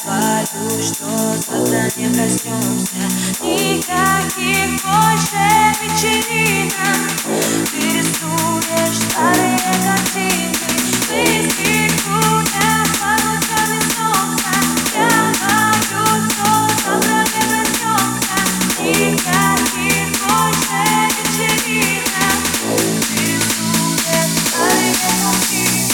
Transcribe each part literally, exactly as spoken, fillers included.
боюсь, что завтра не проснемся. Никаких больше вечеринок. Ты рисуешь старые картинки, близких людях под лучами солнца. Я боюсь, что завтра не проснемся. Никаких больше вечеринок. Ты рисуешь старые картинки.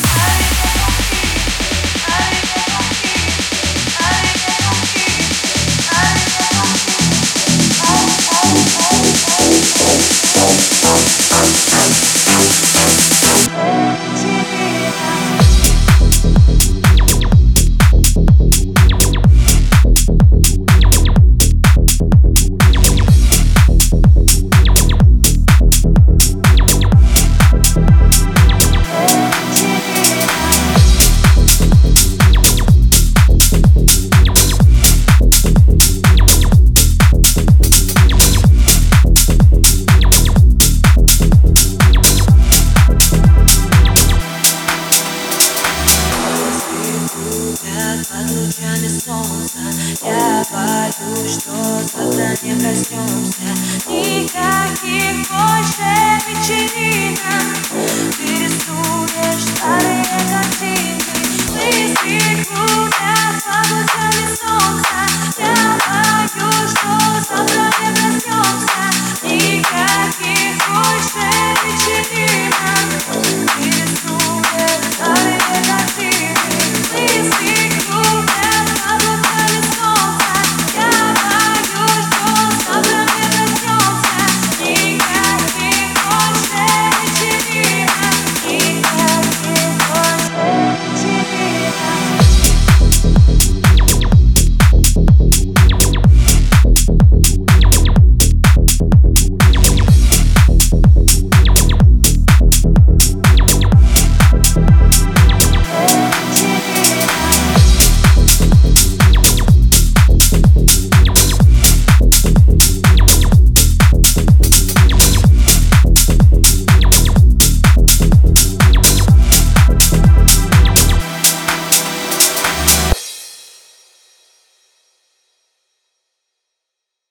Под лучами солнца я боюсь, что завтра не проснемся. Никаких больше вечеринок.